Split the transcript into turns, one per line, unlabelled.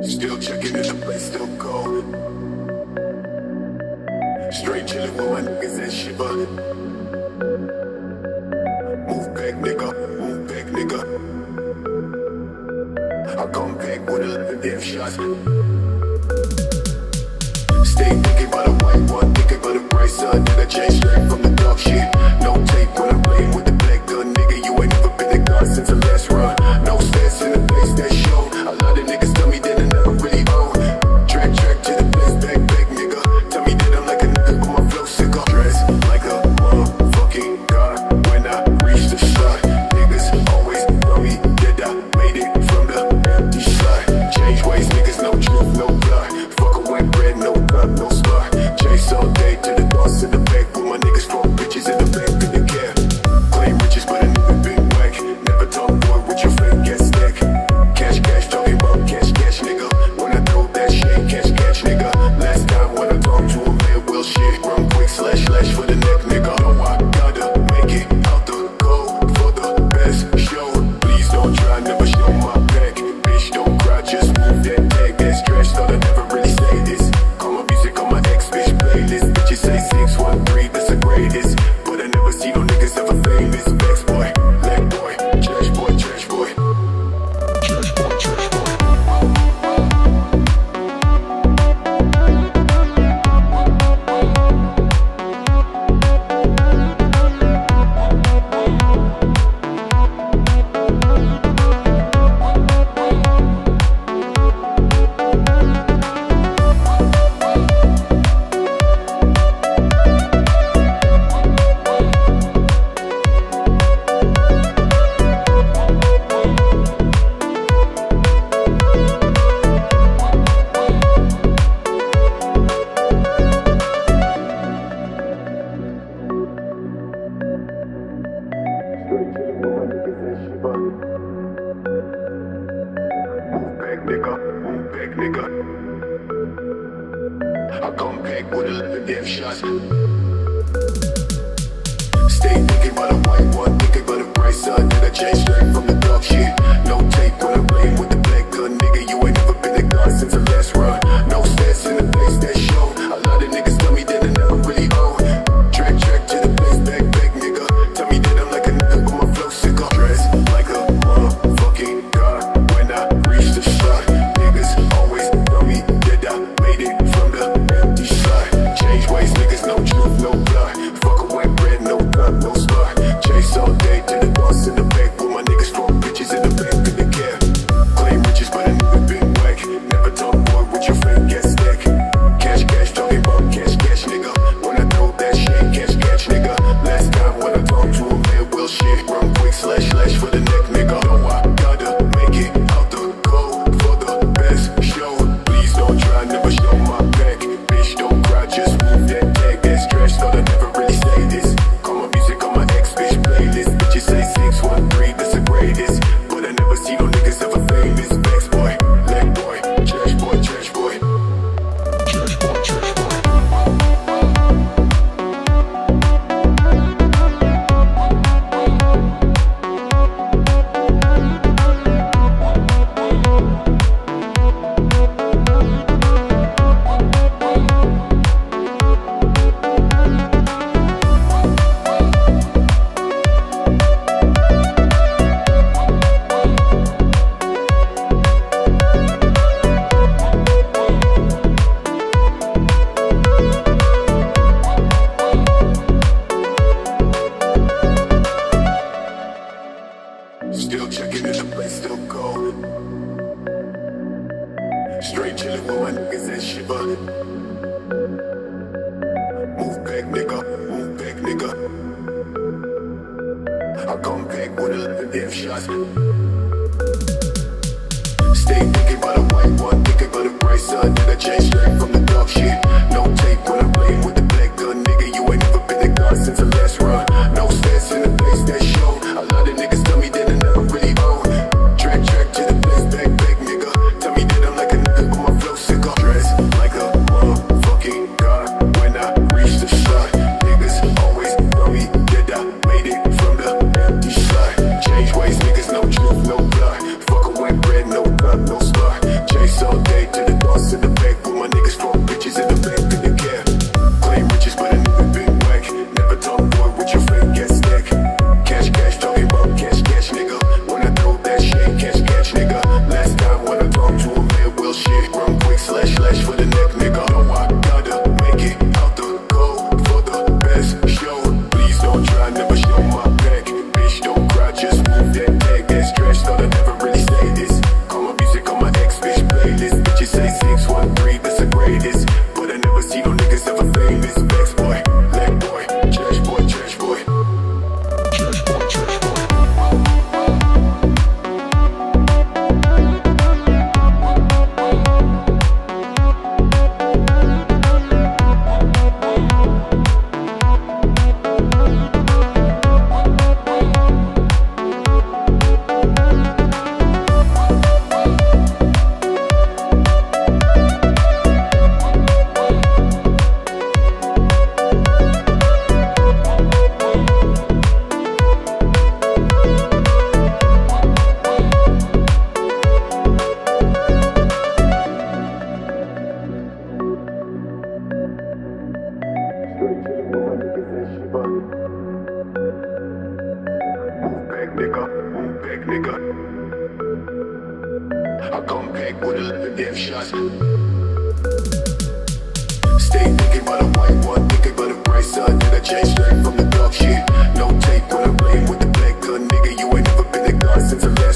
Still checking if the place still cold. Straight chillin' with my niggas and shiver. Move back, nigga. Move back, nigga. I come back with 11 damn shots. Stay thinking about a white one, thinking about a bright sun. Nigga change straight from the dark shit. No tape when I'm playing with the black gun. Nigga, you ain't never been the gun since the last run. No stats in the place that show. A lot of niggas tell me that I never really owe. Track to the place, back, nigga. Tell me that I'm like a nigga, but my flow sick up. Dress like a motherfucking god when I reach the start. Niggas always tell me that I made it from the empty side. Change ways, niggas, no truth, no lie. Fuck a white bread, no cut, no scar. Chase all day to the boss in the back. With my niggas for bitches in the back in the cab. Claim riches, but a nigga been whack. Never talk boy with your fake ass stack. Cash, talking about cash, nigga. When I throw that shit, cash, nigga. Last time when I talked to a man, will shit. Run quick, slash for the neck, nigga. No, I gotta make it out the cold for the best show. Please don't try, never show my back. Bitch, don't cry, just move that tag. That's trash, thought I never really say this. Call my music on my ex bitch playlist. Bitches say 613, that's the greatest. But I never see no niggas ever famous. Vex boy, leg boy, trash boy. Trash boy. Move back, nigga. I come back with 11 damn shots. Stay thinking about a white one, thinking about a bright sun. Did I change straight from the dark shit? No tape when I'm playing with the black gun. Nigga, you ain't never been the gun since the last run. No stats in the place that show. A lot of niggas tell me that I never really owe. Track to the place, back, nigga. Tell me that I'm like a nigga, but my flow sick up. Dress like a motherfucking god when I reach the start. Niggas always tell me that I made it from the empty side. Change ways, niggas, no truth, no lie. Fuck a white bread, no cut, no scar. Chase all day to the boss in the back. With my niggas for bitches in the back in the cab. Claim riches, but a nigga been whack. Never talk boy with your fake ass stack. Cash, talking about cash, nigga. When I throw that shit, cash, nigga. Last time when I talked to a man, will shit. Run quick, slash for the neck, nigga. No, I gotta make it out the cold for the best show. Please don't try, never show my back. Bitch, don't cry, just move that tag. That's trash, thought I never really say this. Call my music on my ex bitch playlist. Bitches say 613, that's the greatest. But I never see no niggas ever famous. Vex boy, leg boy, trash boy. Still checking if the place still cold. Straight chillin' with my niggas and shiver. Move back, nigga. I come back with 11 damn shots. Stay thinking about a white one, thinking about a bright sun. Did I change straight from the dark shit? No tape when I'm playing with the black gun. Nigga, you ain't never been the gun since the last run. No stats in the place that show. A lot of niggas tell me that I never really owe. Track to the place, back, nigga. Tell me that I'm like a nigga, but my flow sick up. Dress like a motherfucking god when I reach the start. Niggas always tell me that I made it from the empty side. Change ways, niggas, no truth, no lie. Fuck a white bread, no cut, no scar. Chase all day 11 damn shots. Stay thinking about a white one, thinking about a bright side. Did I change straight from the dark shit? No tape when I play with the black gun, nigga. You ain't never been that guy since the last